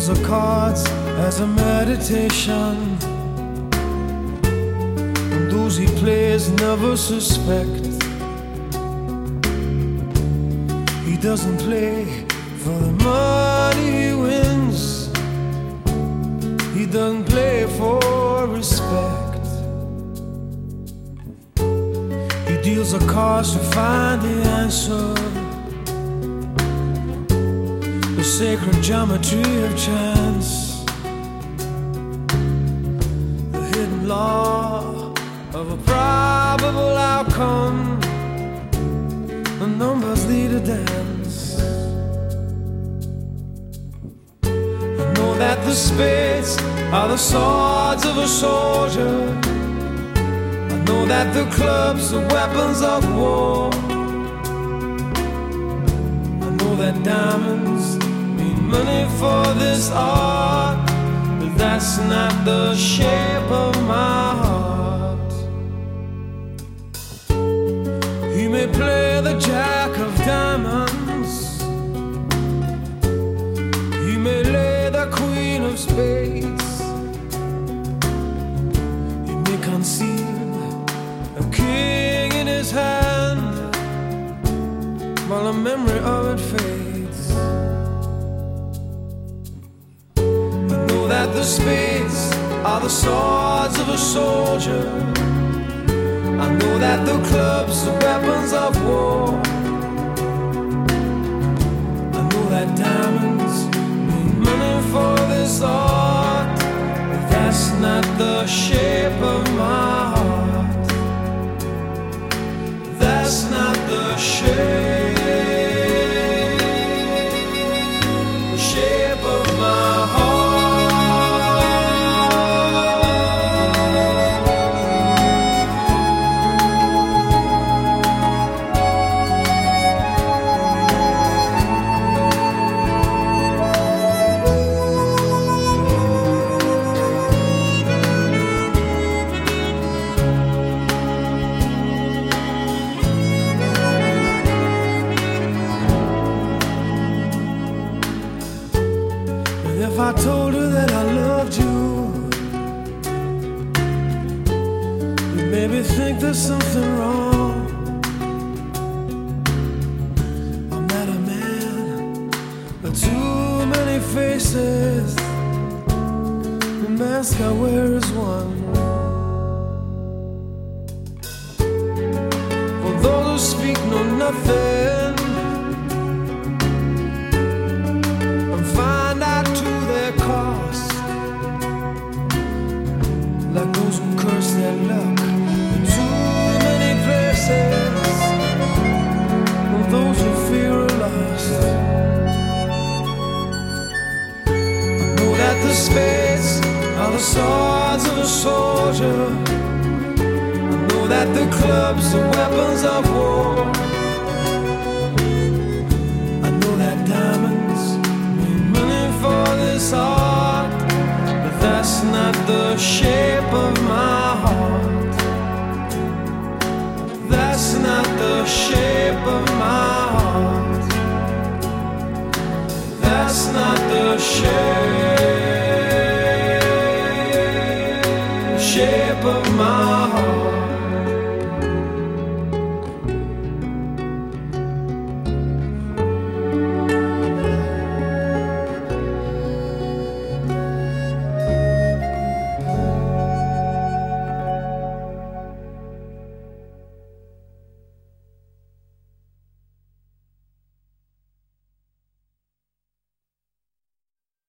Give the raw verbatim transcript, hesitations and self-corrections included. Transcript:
deals the cards as a meditation, and those he plays never suspect. He doesn't play for the money he wins, he doesn't play for respect. He deals the cards to find the answer, the sacred geometry of chance, the hidden law of a probable outcome. The numbers lead a dance. I know that the spades are the swords of a soldier. I know that the clubs are weapons of war. I know that diamonds mean money for this art, but that's not the shape of my heart. He may play the jack of diamonds, he may lay the queen of spades, he may conceal a king in his hand while the memory of it fades. I know that the spades are the swords of a soldier. I know that the clubs are weapons of war. I know that diamonds mean money for this art, but that's not the shape of my heart. That's not the shape, the shape of my heart. If I told her that I loved you, you'd maybe think there's something wrong. I'm not a man with too many faces, the mask I wear is one. For those who speak know nothing and find out to their cost, like those who curse their luck in too many places, or those who fear are lost. I know that the spades are the swords of a soldier. I know that the clubs are weapons of war. I know that diamonds mean money for this art, but that's not the shape of my heart. That's not the shape of my heart. That's not the shape.